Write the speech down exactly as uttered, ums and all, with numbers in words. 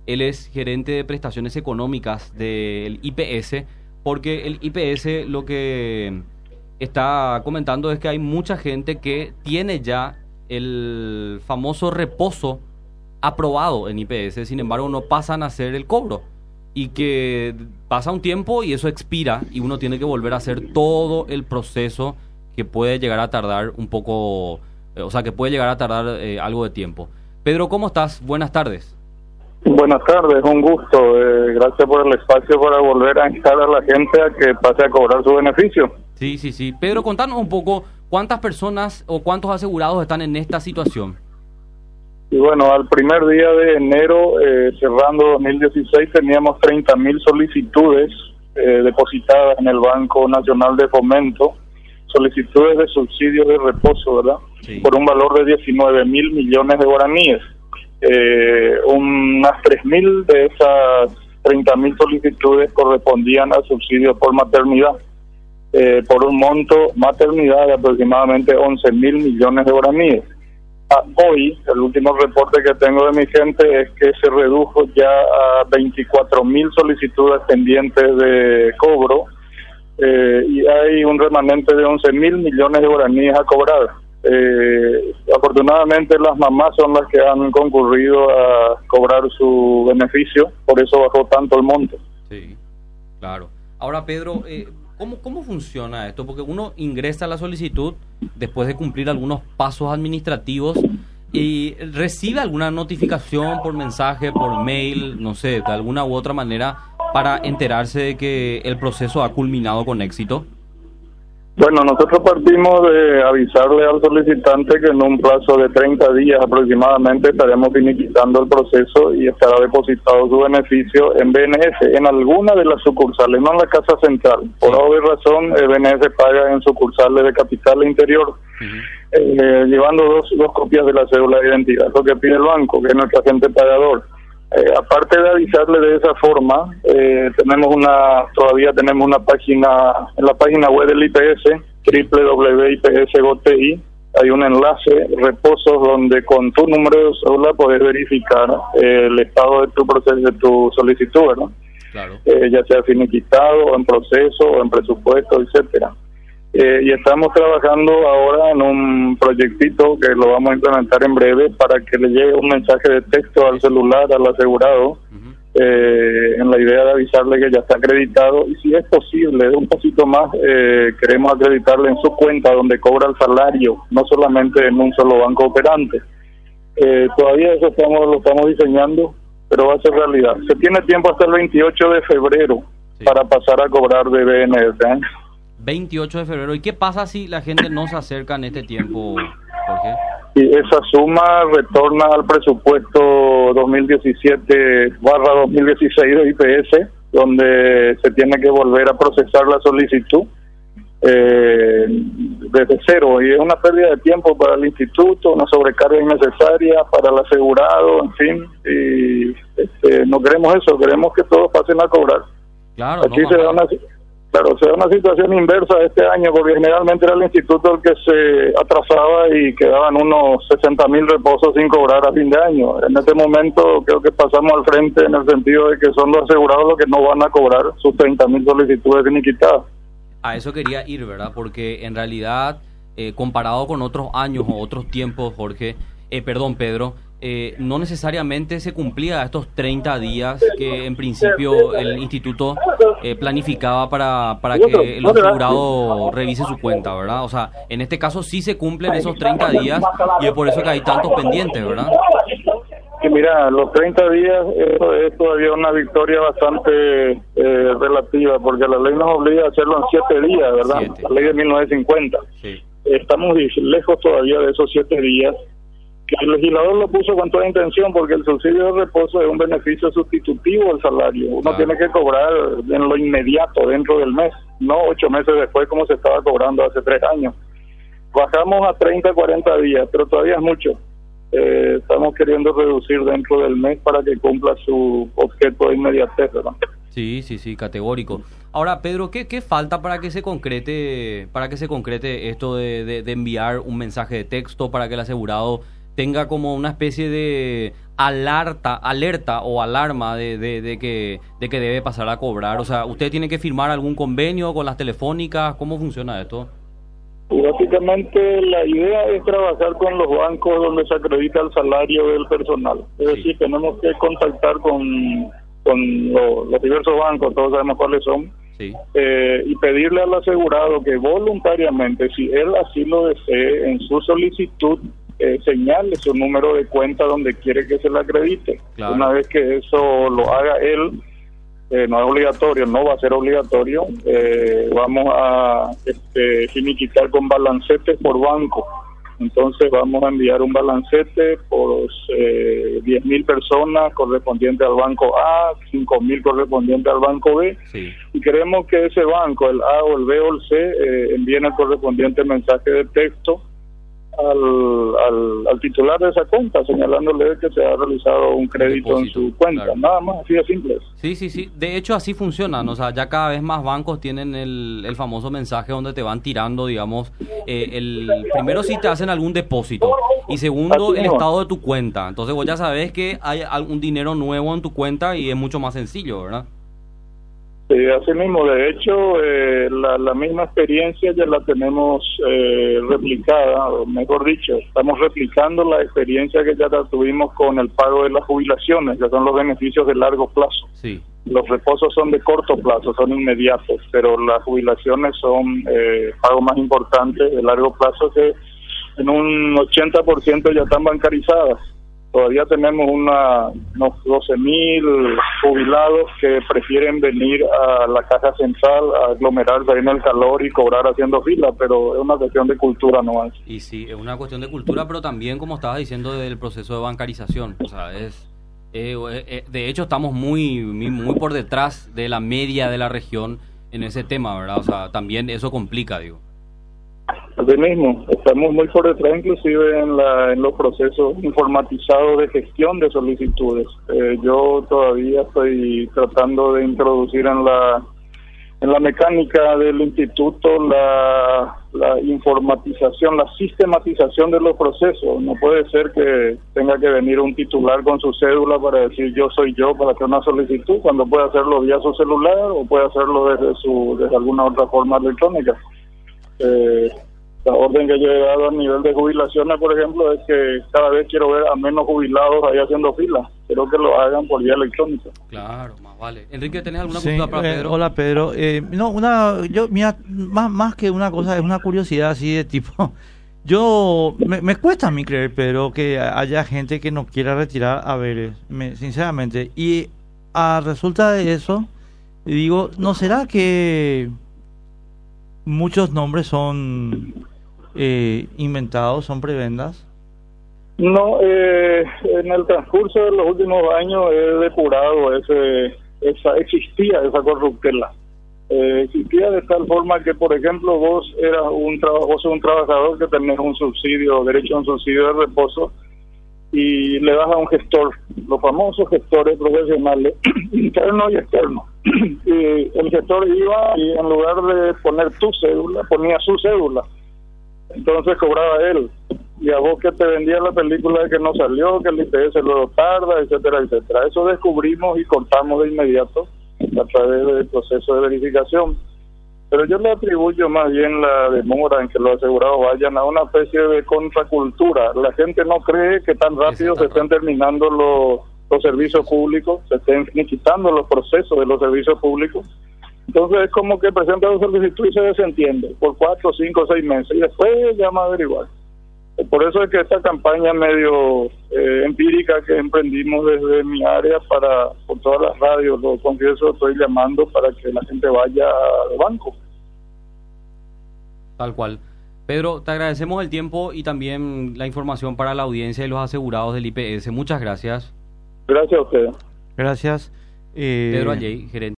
Él es gerente de prestaciones económicas del I P S, porque el I P S lo que está comentando es que hay mucha gente que tiene ya el famoso reposo aprobado en I P S, sin embargo no pasan a hacer el cobro, y que pasa un tiempo y eso expira y uno tiene que volver a hacer todo el proceso que puede llegar a tardar un poco, eh, o sea, que puede llegar a tardar eh, algo de tiempo. Pedro, ¿cómo estás? Buenas tardes. Buenas tardes, un gusto. Eh, gracias por el espacio para volver a instar a la gente a que pase a cobrar su beneficio. Sí, sí, sí. Pedro, contanos un poco, ¿cuántas personas o cuántos asegurados están en esta situación? Y bueno, al primer día de enero, eh, cerrando dos mil dieciséis, teníamos treinta mil solicitudes eh, depositadas en el Banco Nacional de Fomento, solicitudes de subsidios de reposo, ¿verdad? Sí. Por un valor de diecinueve mil millones de guaraníes. Eh, unas tres mil de esas treinta mil solicitudes correspondían a subsidios por maternidad, eh, por un monto maternidad de aproximadamente once mil millones de guaraníes. Ah, hoy, el último reporte que tengo de mi gente es que se redujo ya a veinticuatro mil solicitudes pendientes de cobro, eh, y hay un remanente de once mil millones de guaraníes a cobrar. Eh, afortunadamente las mamás son las que han concurrido a cobrar su beneficio, por eso bajó tanto el monto. Sí, claro. Ahora, Pedro, eh, ¿cómo, ¿cómo funciona esto? Porque uno ingresa la solicitud después de cumplir algunos pasos administrativos y recibe alguna notificación por mensaje, por mail, no sé, de alguna u otra manera, para enterarse de que el proceso ha culminado con éxito. Bueno, nosotros partimos de avisarle al solicitante que en un plazo de treinta días aproximadamente estaremos finiquitando el proceso y estará depositado su beneficio en B N S, en alguna de las sucursales, no en la casa central. Por obvia razón, el B N S paga en sucursales de capital e interior, uh-huh. eh, llevando dos, dos copias de la cédula de identidad, lo que pide el banco, que es nuestro agente pagador. Eh, aparte de avisarle de esa forma, eh, tenemos una todavía tenemos una página en la página web del I P S, doble u doble u doble u punto i p s punto g o t i. Hay un enlace, reposos, donde con tu número de cédula puedes verificar eh, el estado de tu proceso, de tu solicitud, ¿no? Claro. Eh, ya sea finiquitado, o en proceso, o en presupuesto, etcétera. Eh, y estamos trabajando ahora en un proyectito que lo vamos a implementar en breve para que le llegue un mensaje de texto al celular al asegurado, uh-huh. eh, en la idea de avisarle que ya está acreditado, y si es posible, un poquito más, eh, queremos acreditarle en su cuenta donde cobra el salario, no solamente en un solo banco operante. Eh, todavía eso estamos lo estamos diseñando, pero va a ser realidad. Se tiene tiempo hasta el veintiocho de febrero, sí, para pasar a cobrar de B N S, ¿eh? veintiocho de febrero. ¿Y qué pasa si la gente no se acerca en este tiempo, Jorge? Y esa suma retorna al presupuesto dos mil diecisiete barra dos mil dieciséis de I P S, donde se tiene que volver a procesar la solicitud eh, desde cero, y es una pérdida de tiempo para el instituto, una sobrecarga innecesaria para el asegurado, en fin, y este, no queremos eso, queremos que todos pasen a cobrar. Claro, Aquí no, se da una Claro, se da una situación inversa este año, porque generalmente era el instituto el que se atrasaba y quedaban unos sesenta mil reposos sin cobrar a fin de año. En este momento creo que pasamos al frente en el sentido de que son los asegurados los que no van a cobrar sus treinta mil solicitudes finiquitadas. A eso quería ir, ¿verdad? Porque en realidad, eh, comparado con otros años o otros tiempos, Jorge, eh, perdón, Pedro, Eh, no necesariamente se cumplía estos treinta días que en principio el instituto eh, planificaba para, para que el asegurado revise su cuenta, ¿verdad? O sea, en este caso sí se cumplen esos treinta días y es por eso que hay tantos pendientes, ¿verdad? Sí, mira, los treinta días eso es todavía una victoria bastante eh, relativa, porque la ley nos obliga a hacerlo en siete días, ¿verdad? Siete. La ley de mil novecientos cincuenta. Sí. Estamos lejos todavía de esos siete días. Que el legislador lo puso con toda intención, porque el subsidio de reposo es un beneficio sustitutivo del salario. Uno claro. tiene que cobrar en lo inmediato, dentro del mes, no ocho meses después como se estaba cobrando hace tres años. Bajamos a treinta, cuarenta días, pero todavía es mucho. Eh, estamos queriendo reducir dentro del mes para que cumpla su objeto de inmediatez, ¿verdad? Sí, sí, sí, categórico. Ahora, Pedro, ¿qué, qué falta para que se concrete para que se concrete esto de, de, de enviar un mensaje de texto para que el asegurado tenga como una especie de alerta, alerta o alarma de, de, de, que, de que debe pasar a cobrar? O sea, ¿usted tiene que firmar algún convenio con las telefónicas? ¿Cómo funciona esto? Y básicamente la idea es trabajar con los bancos donde se acredita el salario del personal. Es Sí. decir, tenemos que contactar con, con lo- los diversos bancos, todos sabemos cuáles son, Sí, eh, y pedirle al asegurado que voluntariamente, si él así lo desee, en su solicitud, eh, señale su número de cuenta donde quiere que se le acredite. Claro. Una vez que eso lo haga él, eh, no es obligatorio, no va a ser obligatorio, eh, vamos a este, finiquitar con balancetes por banco. Entonces vamos a enviar un balancete por eh, diez mil personas correspondiente al banco A, cinco mil correspondiente al banco B, sí. y queremos que ese banco, el A o el B o el C, eh, envíen el correspondiente mensaje de texto al, al, al titular de esa cuenta, señalándole que se ha realizado un crédito Depósito, en su cuenta. claro. Nada más, así de simple. Sí, sí, sí. De hecho, así funcionan. O sea, ya cada vez más bancos tienen el, el famoso mensaje donde te van tirando, digamos, eh, el primero si te hacen algún depósito y segundo Así el mismo. estado de tu cuenta. Entonces vos ya sabés que hay algún dinero nuevo en tu cuenta y es mucho más sencillo, ¿verdad? Sí, así mismo. De hecho, eh, la, la misma experiencia ya la tenemos eh, replicada, o mejor dicho, estamos replicando la experiencia que ya la tuvimos con el pago de las jubilaciones, que son los beneficios de largo plazo. Sí, Los reposos son de corto plazo, son inmediatos, pero las jubilaciones son eh, pagos más importantes de largo plazo, que en un ochenta por ciento ya están bancarizadas. Todavía tenemos una, unos doce mil jubilados que prefieren venir a la caja central a aglomerarse ahí en el calor y cobrar haciendo fila, pero es una cuestión de cultura nomás. y sí, es una cuestión de cultura, pero también, como estabas diciendo, del proceso de bancarización. O sea, es... Eh, eh, de hecho, estamos muy, muy muy por detrás de la media de la región en ese tema, ¿verdad? O sea, también eso complica, digo. Así mismo, estamos muy por detrás inclusive en, la, en los procesos informatizados de gestión de solicitudes. Eh, yo todavía estoy tratando de introducir en la en la mecánica del instituto la, la informatización, la sistematización de los procesos. No puede ser que tenga que venir un titular con su cédula para decir yo soy yo para hacer una solicitud, cuando puede hacerlo vía su celular o puede hacerlo desde su desde alguna otra forma electrónica. Eh, la orden que yo he dado a nivel de jubilaciones, por ejemplo, es que cada vez quiero ver a menos jubilados ahí haciendo fila. Quiero que lo hagan por vía electrónica. Claro, más vale. Enrique, ¿tenés alguna Sí, consulta para eh, Pedro? hola Pedro. Eh, no, una, yo, mira, más, más que una cosa, es una curiosidad así de tipo. Yo, me, me cuesta a mí creer, Pedro, que haya gente que no quiera retirar haberes, me, sinceramente. Y a resulta de eso, digo, ¿no será que muchos nombres son eh, inventados, son prebendas? No, eh, en el transcurso de los últimos años he depurado ese, esa, existía esa corruptela. Eh, existía de tal forma que, por ejemplo, vos eras un traba, vos sos un trabajador que tenés un subsidio, derecho a un subsidio de reposo, y le das a un gestor, los famosos gestores profesionales, internos y externos. Y el gestor iba y en lugar de poner tu cédula, ponía su cédula. Entonces cobraba él. Y a vos que te vendía la película de que no salió, que el I P S luego tarda, etcétera, etcétera. Eso descubrimos y cortamos de inmediato a través del proceso de verificación. Pero yo le atribuyo más bien la demora en que los asegurados vayan a una especie de contracultura. La gente no cree que tan rápido se estén terminando los, los servicios públicos, se estén quitando los procesos de los servicios públicos. Entonces es como que presenta la solicitud y se desentiende por cuatro, cinco, seis meses y después llama a averiguar. Por eso es que esta campaña medio eh, empírica que emprendimos desde mi área para por todas las radios, lo confieso, estoy llamando para que la gente vaya al banco. Tal cual. Pedro, te agradecemos el tiempo y también la información para la audiencia y los asegurados del I P S. Muchas gracias. Gracias a ustedes. Gracias. Eh, Pedro Alley, gerente.